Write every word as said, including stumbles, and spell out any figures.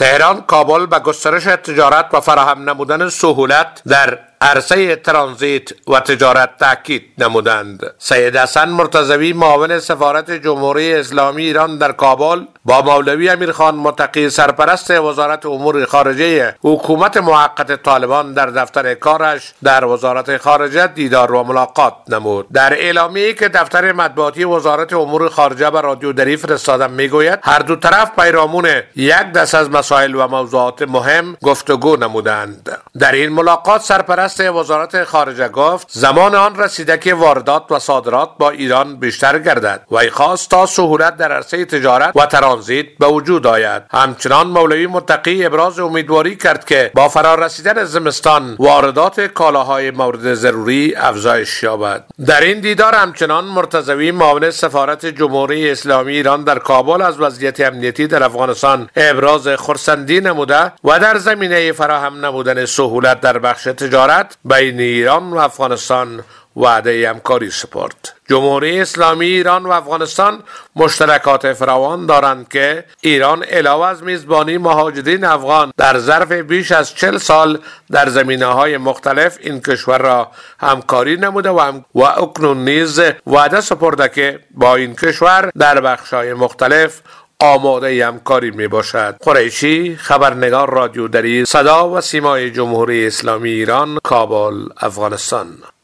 تهران کابل به گسترش تجارت و فراهم نمودن سهولت در عرصه ترانزیت و تجارت تاکید نمودند. سید حسن مرتضوی معاون سفارت جمهوری اسلامی ایران در کابل با مولوی امیرخان متقی سرپرست وزارت امور خارجه حکومت موقت طالبان در دفتر کارش در وزارت خارجه دیدار و ملاقات نمود. در اعلامیه‌ای که دفتر مطبوعاتی وزارت امور خارجه به رادیو دری فرستاده میگوید هر دو طرف پیرامون یک دست از مسائل و موضوعات مهم گفتگو نمودند. در این ملاقات سرپرست وزارت خارجه گفت زمان آن رسیده که واردات و صادرات با ایران بیشتر گردد و خواست تا سهولت در عرصه تجارت و ترانزیت به وجود آید. همچنان مولوی متقی ابراز امیدواری کرد که با فرار رسیدن زمستان واردات کالاهای مورد ضروری افزایش یابد. در این دیدار همچنان مرتضوی معاون سفارت جمهوری اسلامی ایران در کابل از وضعیت امنیتی در افغانستان ابراز خرسندی نموده و در زمینه فراهم نمودن سهولت در بخش تجارت بین ایران و افغانستان وعده همکاری سپرد. جمهوری اسلامی ایران و افغانستان مشترکات فراوان دارند که ایران علاوه از میزبانی مهاجرین افغان در ظرف بیش از چهل سال در زمینه‌های مختلف این کشور را همکاری نموده و, هم و اکنون نیز وعده سپرده که با این کشور در بخش‌های مختلف آماده همکاری می باشد. قریشی، خبرنگار رادیو دری، صدا و سیمای جمهوری اسلامی ایران، کابل، افغانستان.